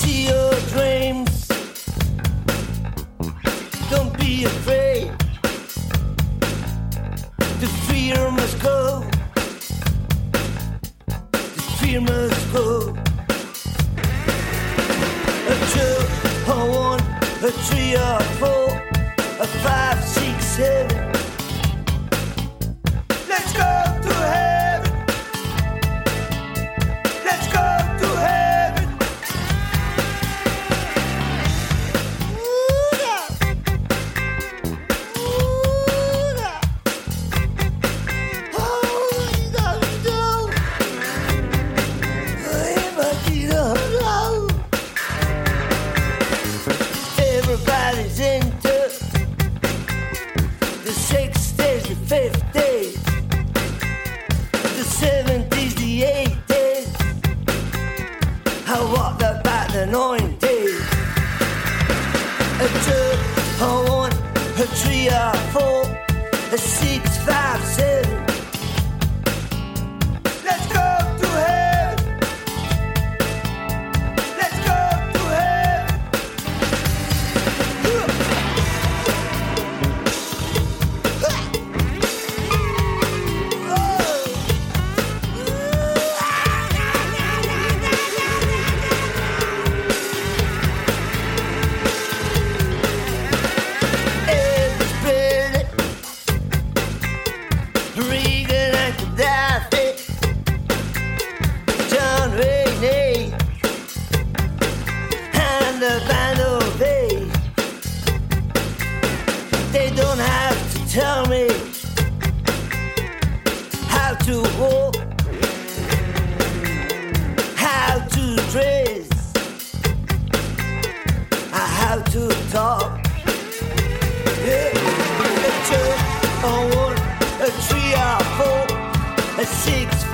see your dreams. Don't be afraid. The fear must go. The fear must go. A two, a one, a three, a four, a five, six, seven. Let's go to heaven. Let's go to heaven. Ooh, yeah. Ooh, yeah. Oh, no. Everybody's into the 60s, the 50s, the 70s, the 80s. I walked about the 90s. A two, a one, a three, a four, a six, five, seven. Let's go to heaven. Let's go to heaven. Elvis Presley, Reagan and Gaddafi, John Wayne, and the Band of Eight. They don't have to tell me how to walk, how to dress, or how to talk. Yeah. A two, a one, a three, a four, a six,